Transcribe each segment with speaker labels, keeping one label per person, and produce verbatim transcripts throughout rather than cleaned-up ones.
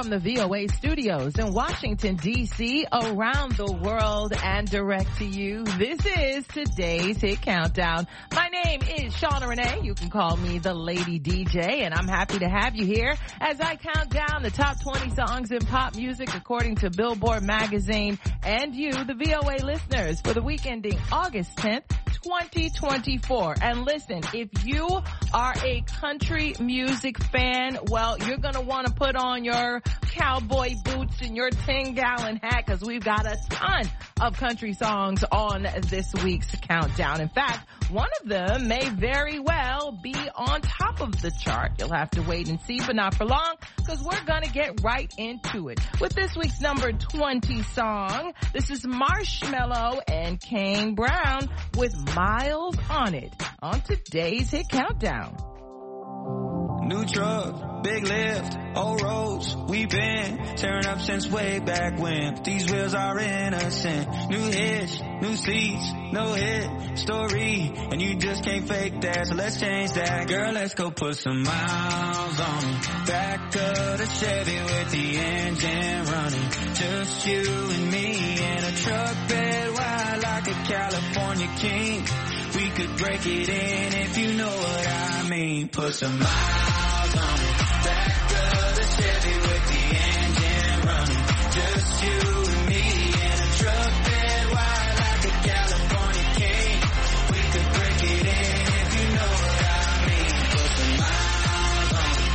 Speaker 1: from the V O A studios in Washington, D C, around the world and direct to you. This is today's Hit Countdown. My name is Shauna Renee. You can call me the Lady D J, and I'm happy to have you here as I count down the top twenty songs in pop music according to Billboard magazine and you, the V O A listeners, for the week ending August tenth, twenty twenty-four. And listen, if you are a country music fan, well, you're going to want to put on your cowboy boots and your ten gallon hat, because we've got a ton of country songs on this week's countdown. In fact, one of them may very well be on top of the chart. You'll have to wait and see, but not for long, because we're going to get right into it. With this week's number twenty song, this is Marshmello and Kane Brown with Miles on It on today's Hit Countdown.
Speaker 2: New truck, big lift, old roads, we've been tearing up since way back when. These wheels are innocent. New hitch, new seats, no hit story, and you just can't fake that, so let's change that. Girl, let's go put some miles on it. Back of the Chevy with the engine running. Just you and me in a truck bed wide like a California king. We could break it in if you know what I mean. Put some miles on it. Back of the Chevy with the engine running. Just you and me in a truck bed wide like a California king. We could break it in if you know what I mean. Put some miles on it.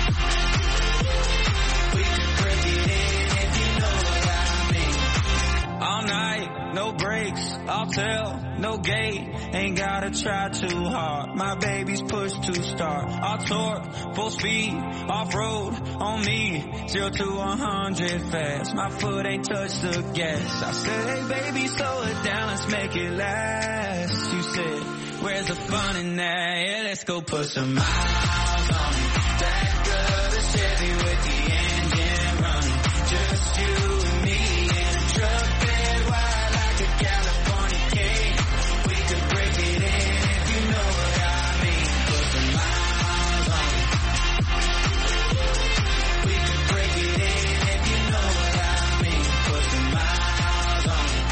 Speaker 2: We could break it in if you know what I mean. All night, no breaks, I'll tell, no gate. Ain't gotta try too hard. My baby's push to start. All torque, full speed, off-road on me. Zero to one hundred fast. My foot ain't touched the gas. I said, hey baby, slow it down, let's make it last. You said, where's the fun in that? Yeah, let's go put some miles on it. Back of the Chevy with the engine running. Just you and me in a truck bed wide like a California king. We could break it in if you know what I mean. Put some miles on it. We could break it in if you know what I mean. Put some miles on it.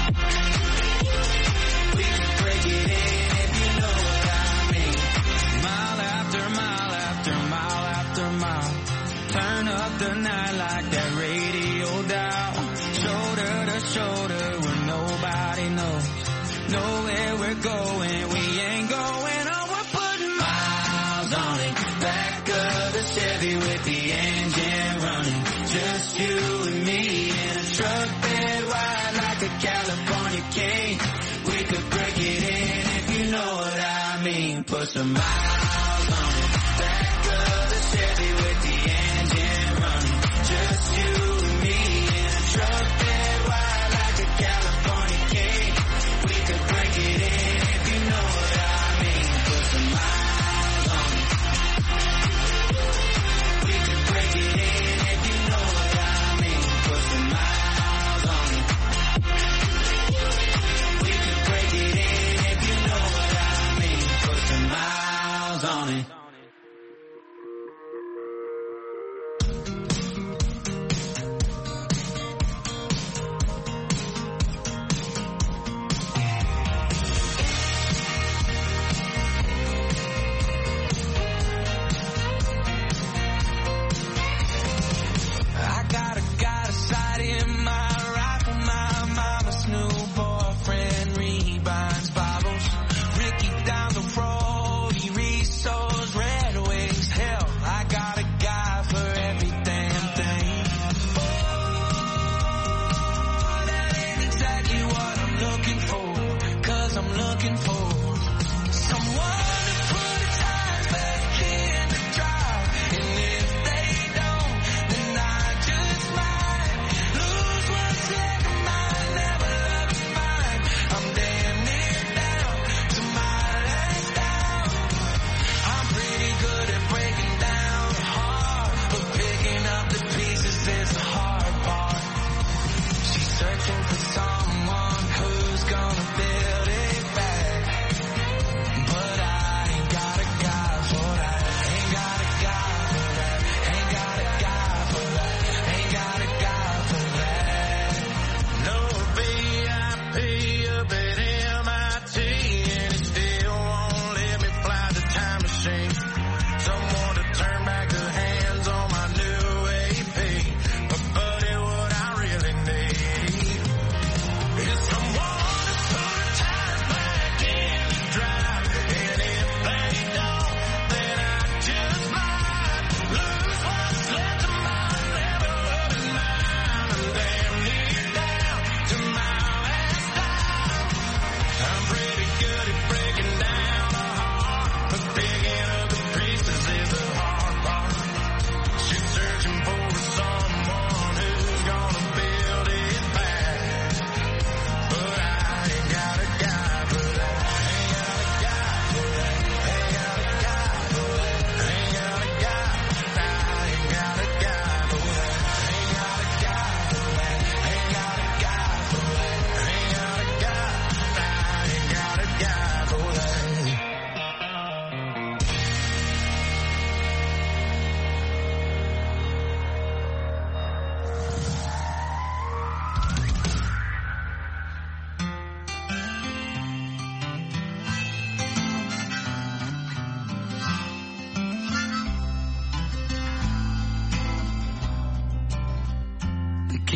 Speaker 2: We could break it in if you know what I mean. Mile after mile after mile after mile. Turn up the night like that radio dial. Shoulder to shoulder where nobody knows. Know where we're going, we ain't going on, we're putting miles on it. Back of the Chevy with the engine running. Just you and me in a truck bed wide like a California king. We could break it in if you know what I mean. Put some miles on it. Back of the Chevy with the engine running. Just you and me in a truck bed wide like a California king. We could break it in if you know what I mean. Put some miles on it. We could break it in if you know what I mean. Put some miles on it. We could break it in if you know what I mean. Put some miles on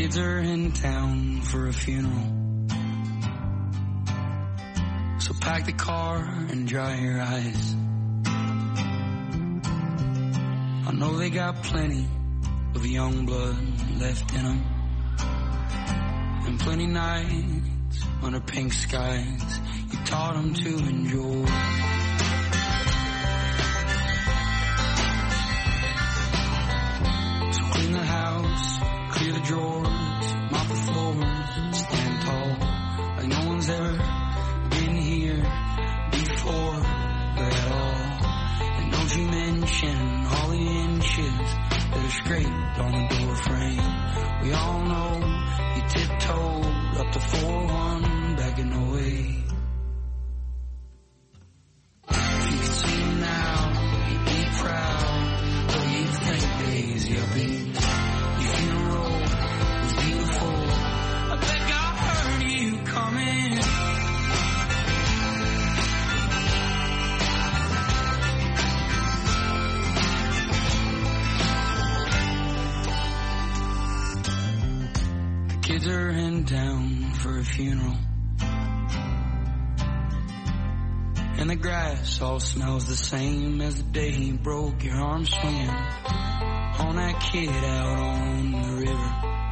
Speaker 2: kids are in town for a funeral. So pack the car and dry your eyes. I know they got plenty of young blood left in them, and plenty nights under pink skies you taught them to enjoy. So clean the house, clear the drawers, mop the floors, stand tall like no one's ever been here before at all. And don't you mention all the inches that are scraped on the door frame. We all know you tiptoed up to four one back in oh eight. If you could see him now, you'd be proud. But you think days you'll be. Your funeral was beautiful. I bet God heard you coming. Kids are in town for a funeral, and the grass all smells the same as the day he broke your arm swinging on that kid out on the river.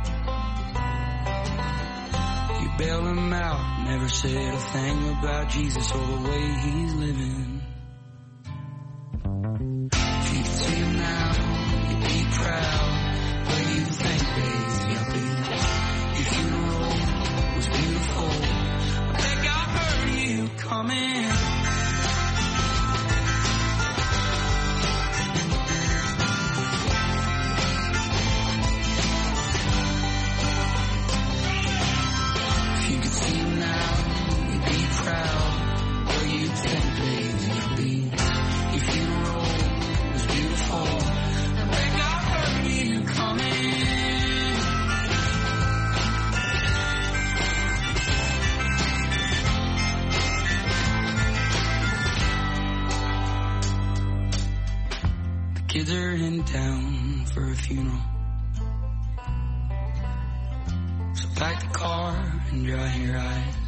Speaker 2: You bailed him out, never said a thing about Jesus or the way he's living. If you could see him now, you'd be proud. But you think days you'll be. Your funeral was beautiful. I think I heard you coming. If you could see him now, you'd be proud. Where you think days you'll be. Your funeral was beautiful. I think I heard you coming. Kids are in town for a funeral. So pack the car and dry your eyes.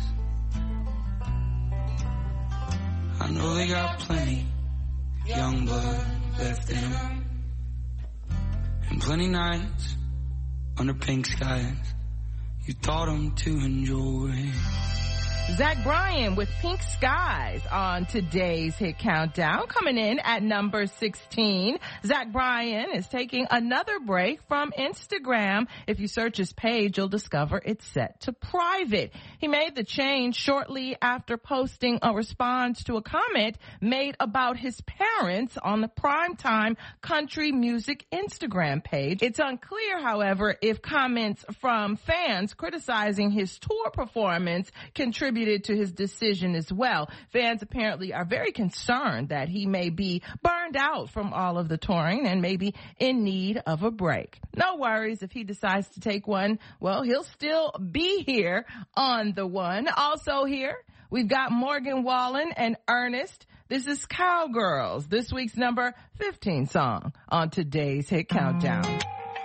Speaker 2: I know they got plenty of young blood left in them, and plenty nights under pink skies you taught them to enjoy.
Speaker 1: Zach Bryan with Pink Skies on today's Hit Countdown. Coming in at number sixteen, Zach Bryan is taking another break from Instagram. If you search his page, you'll discover it's set to private. He made the change shortly after posting a response to a comment made about his parents on the Primetime Country Music Instagram page. It's unclear, however, if comments from fans criticizing his tour performance contributed to his decision as well. Fans apparently are very concerned that he may be burned out from all of the touring and maybe in need of a break. No worries if he decides to take one. Well, he'll still be here on the one. Also here, we've got Morgan Wallen and Ernest. This is Cowgirls, this week's number fifteen song on today's Hit Countdown.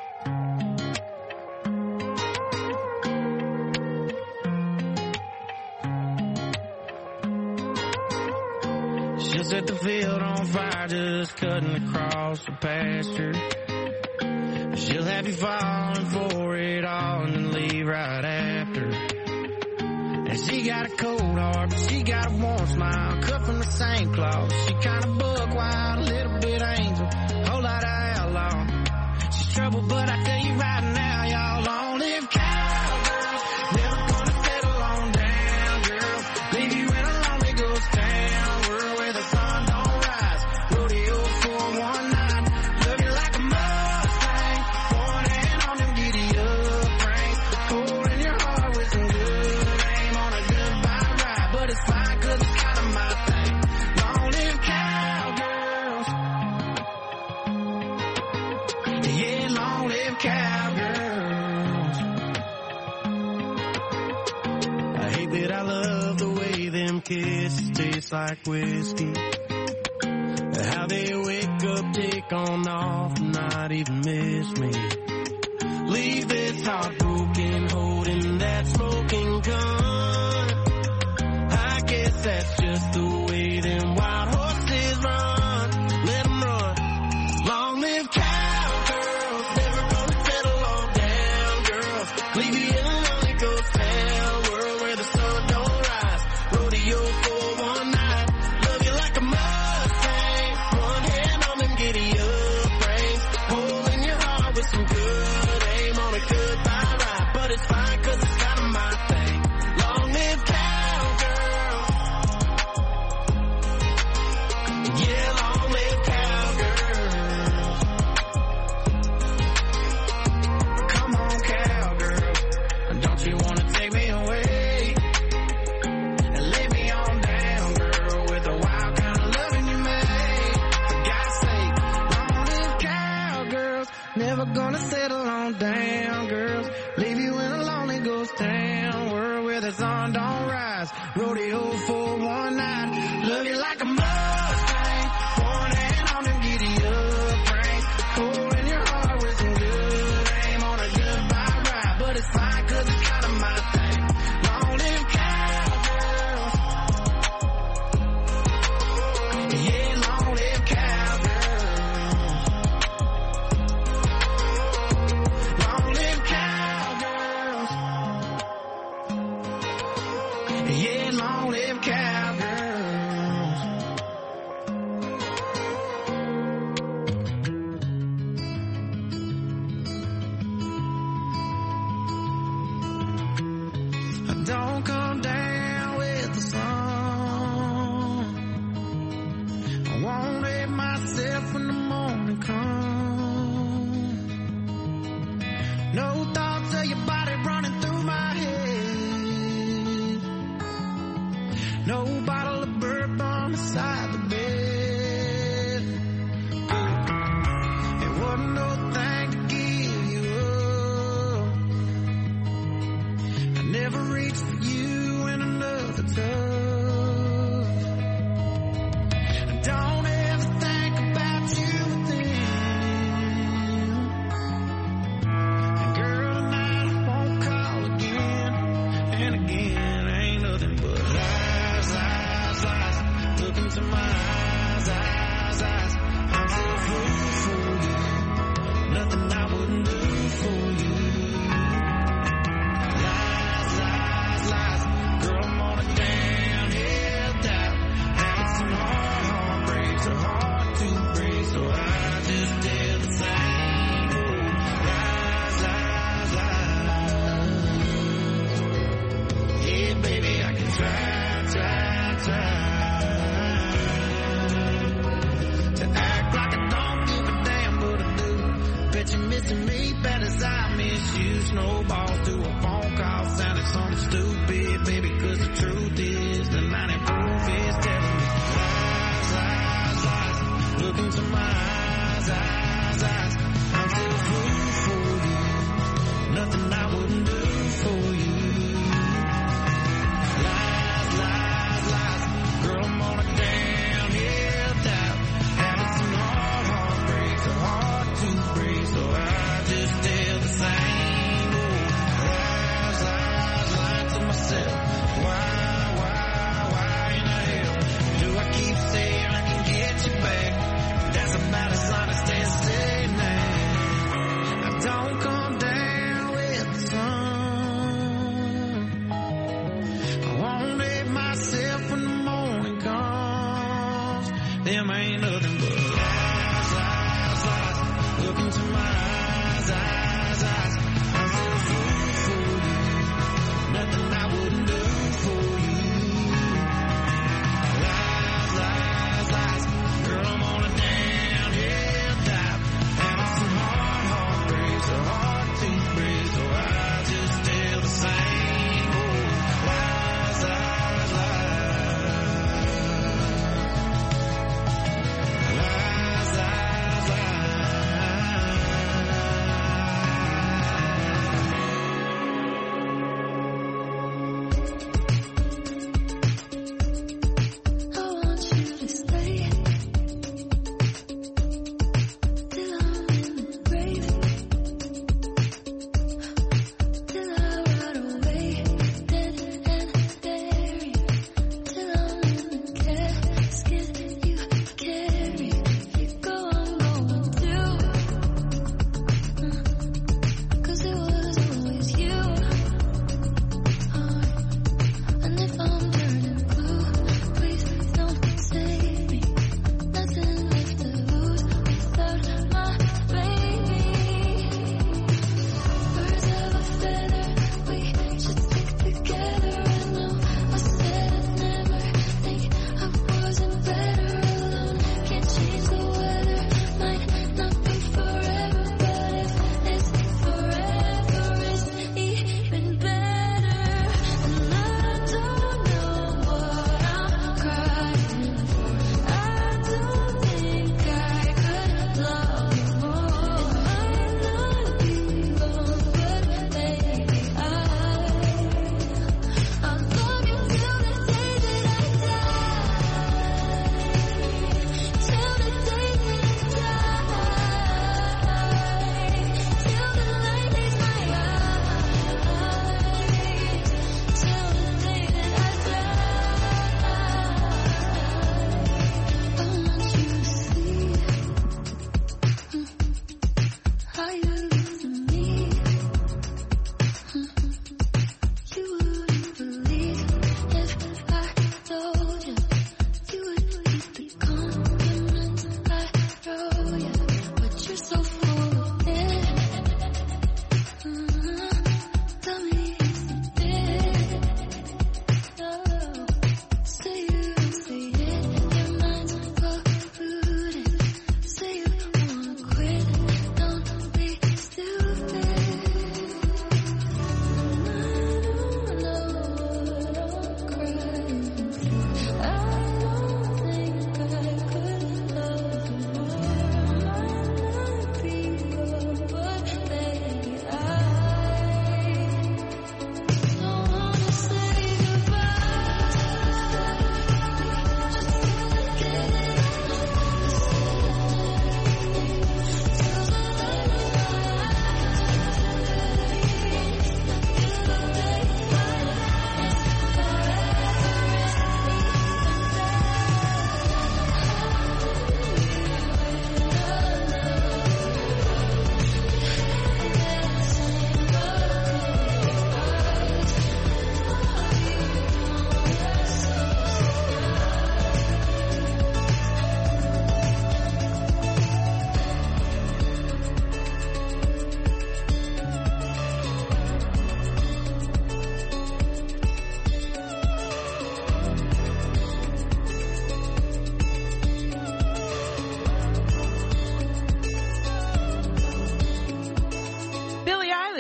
Speaker 2: She'll set the field on fire just cutting across the pasture. She'll have you falling for it all and then leave right after. And she got a cold heart, but she got a warm smile, cut from the same cloth. She kinda buck wild, a little bit angel, whole lot of outlaw. She's trouble, but I tell you right now, y'all long live cowgirls. Never gonna settle on down, girl. Leave you in a lonely ghost town, world where the sun don't rise. Rodeo four one nine, love you like a Mustang. One hand on them giddy up reins, cold in your heart with some good aim on a goodbye ride. But it's fine 'cause it's kinda my thing. Long live cowgirls. Yeah, long live cowgirls. I hate that I love the way them kisses taste like whiskey. How they wake up, take on off, and not even miss me. Leave this heartbroken where the sun don't rise. Rodeo for one night. Love you like a Mustang. One hand on them giddy up frame. Cold in your heart with some good aim on a goodbye ride. But it's fine cause it's kind of my thing. Long live cowgirls. Yeah, long live cowgirls. Long live cowgirls. Yeah, long live cowgirls. Don't come down with the sun. I won't let myself when the morning comes. No thoughts of your body running through my head. No bottle of bourbon beside the bed. It wasn't no thing to give you up. I never reached for you in another tub. Don't ever think about you then. And girl, tonight I won't call again. And again, ain't nothing but lies, lies, lies. Look into my eyes, eyes, eyes. I'm still fool for you. Nothing I wouldn't do for you. Lies, lies, lies. Girl, I'm on a damn hill doubt. Having some hard heartbreaks are hard to break, so I just tell the same old lies, lies, lies. Yeah, baby, I can try, try, try to act like I don't give a damn, but I do. Bet you're missing me bad as I miss you. Snowballs to a phone call sounding something stupid, baby, cause the truth is the ninety proof is telling me lies, lies, lies. Look into my eyes, eyes, eyes. I'm still fool for you. Nothing I wouldn't do for you. Lies, lies, lies. Girl, I'm on a damn hill doubt. Having some hard heartbreaks are hard to break, so I just tell the same old lies,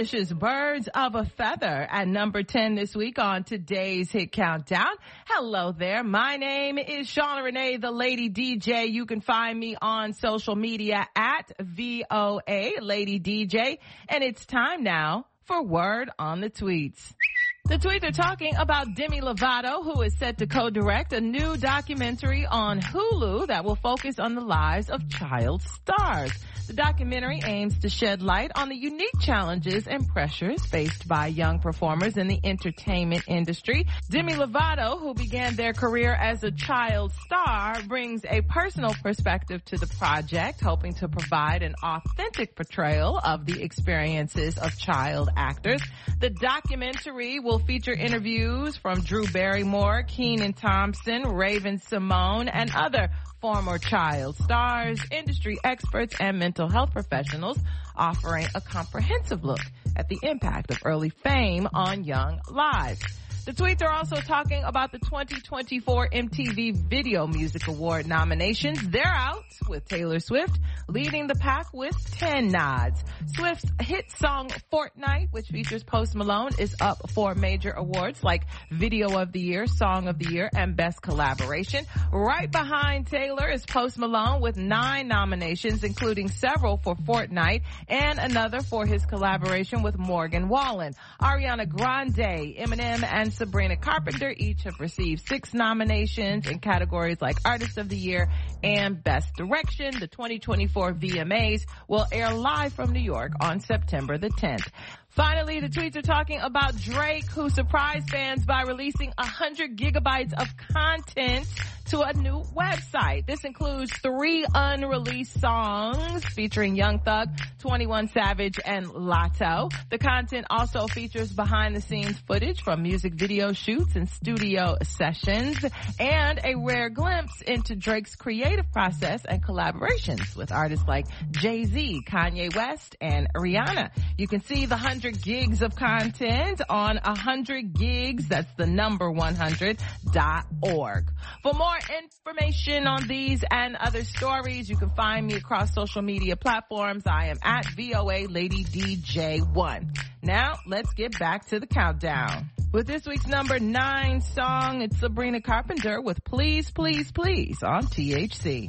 Speaker 1: English's Birds of a Feather at number ten this week on today's Hit Countdown. Hello there. My name is Shauna Renee, the Lady D J. You can find me on social media at V O A Lady D J. And it's time now for Word on the Tweets. The tweets are talking about Demi Lovato, who is set to co-direct a new documentary on Hulu that will focus on the lives of child stars. The documentary aims to shed light on the unique challenges and pressures faced by young performers in the entertainment industry. Demi Lovato, who began their career as a child star, brings a personal perspective to the project, hoping to provide an authentic portrayal of the experiences of child actors. The documentary will feature interviews from Drew Barrymore, Kenan Thompson, Raven Simone, and other former child stars, industry experts, and mental health professionals, offering a comprehensive look at the impact of early fame on young lives. The tweets are also talking about the twenty twenty-four M T V Video Music Award nominations. They're out, with Taylor Swift leading the pack with ten nods. Swift's hit song Fortnite, which features Post Malone, is up for major awards like Video of the Year, Song of the Year, and Best Collaboration. Right behind Taylor is Post Malone with nine nominations, including several for Fortnite and another for his collaboration with Morgan Wallen. Ariana Grande, Eminem, and Sabrina Carpenter each have received six nominations in categories like Artist of the Year and Best Direction. The twenty twenty-four V M As will air live from New York on September the tenth. Finally, the tweets are talking about Drake, who surprised fans by releasing one hundred gigabytes of content to a new website. This includes three unreleased songs featuring Young Thug, twenty-one Savage, and Latto. The content also features behind-the-scenes footage from music video shoots and studio sessions, and a rare glimpse into Drake's creative process and collaborations with artists like Jay-Z, Kanye West, and Rihanna. You can see the one hundred gigs of content on one hundred gigs, that's the number one hundred dot org. For more information on these and other stories, you can find me across social media platforms. I am at V O A Lady D J one. Now, let's get back to the countdown. With this week's number nine song, it's Sabrina Carpenter with Please, Please, Please on T H C.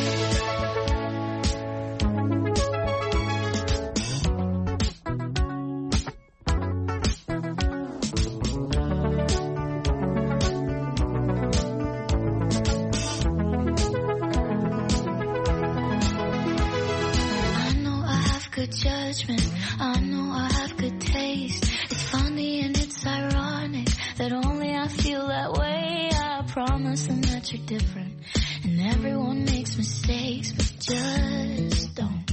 Speaker 3: Judgment, I know I have good taste. It's funny and it's ironic that only I feel that way. I promise them that you're different, and everyone makes mistakes, but just don't.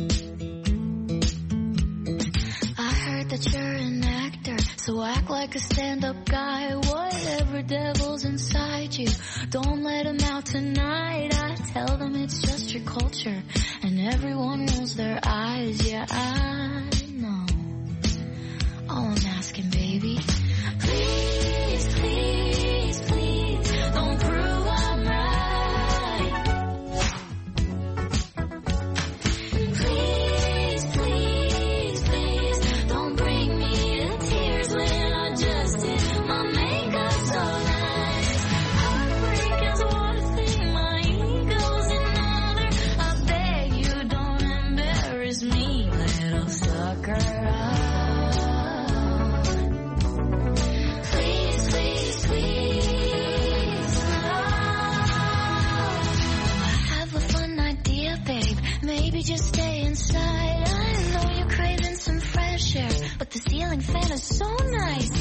Speaker 3: I heard that you're an actor, so act like a stand-up guy. Whatever devil's inside you, don't let him out tonight. I tell them it's just your culture, and everyone rolls their eyes. Yeah, I know. All I'm asking, baby, please, please, please, don't prove I'm right. Please, please, please, don't bring me to tears when I just did my makeup so nice. Heartbreak is one thing, my ego's another. I beg you, don't embarrass me, little sucker. Please, please, please. I have a fun idea, babe. Maybe just stay inside. I know you're craving some fresh air, but the ceiling fan is so nice.